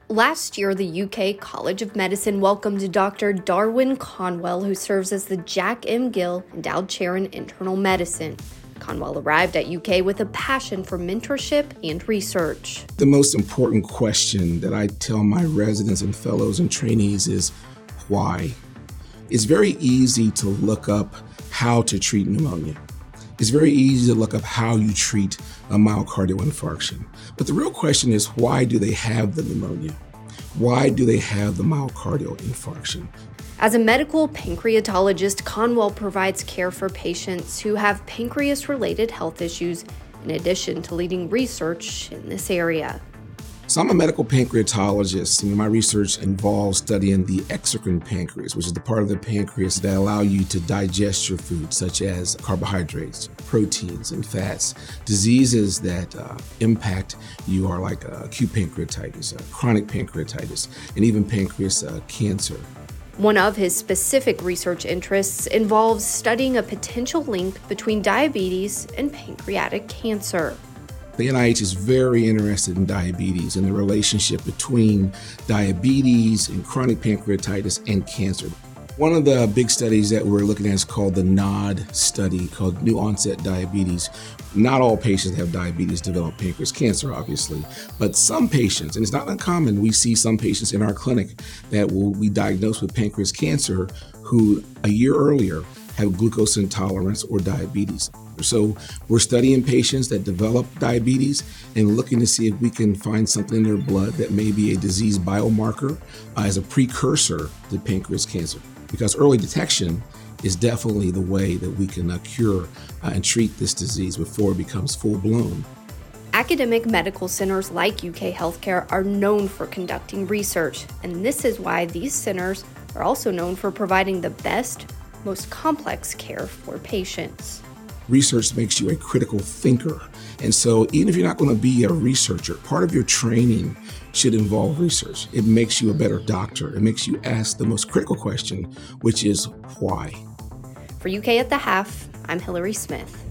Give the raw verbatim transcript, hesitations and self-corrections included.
Last year, the U K College of Medicine welcomed Doctor Darwin Conwell, who serves as the Jack M. Gill Endowed Chair in Internal Medicine. Conwell arrived at U K with a passion for mentorship and research. The most important question that I tell my residents and fellows and trainees is why? It's very easy to look up how to treat pneumonia. It's very easy to look up how you treat a myocardial infarction. But the real question is, why do they have the pneumonia? Why do they have the myocardial infarction? As a medical pancreatologist, Conwell provides care for patients who have pancreas-related health issues, in addition to leading research in this area. So I'm a medical pancreatologist, and my research involves studying the exocrine pancreas, which is the part of the pancreas that allow you to digest your food, such as carbohydrates, proteins, and fats. Diseases that uh, impact you are like uh, acute pancreatitis, uh, chronic pancreatitis, and even pancreas uh, cancer. One of his specific research interests involves studying a potential link between diabetes and pancreatic cancer. The N I H is very interested in diabetes and the relationship between diabetes and chronic pancreatitis and cancer. One of the big studies that we're looking at is called the NOD study, called New Onset Diabetes. Not all patients that have diabetes develop pancreas cancer, obviously, but some patients, and it's not uncommon, we see some patients in our clinic that will be diagnosed with pancreas cancer who a year earlier have glucose intolerance or diabetes. So we're studying patients that develop diabetes and looking to see if we can find something in their blood that may be a disease biomarker uh, as a precursor to pancreas cancer. Because early detection is definitely the way that we can uh, cure uh, and treat this disease before it becomes full-blown. Academic medical centers like U K Healthcare are known for conducting research, and this is why these centers are also known for providing the best, most complex care for patients. Research makes you a critical thinker. And so even if you're not going to be a researcher, part of your training should involve research. It makes you a better doctor. It makes you ask the most critical question, which is why? For U K at the Half, I'm Hillary Smith.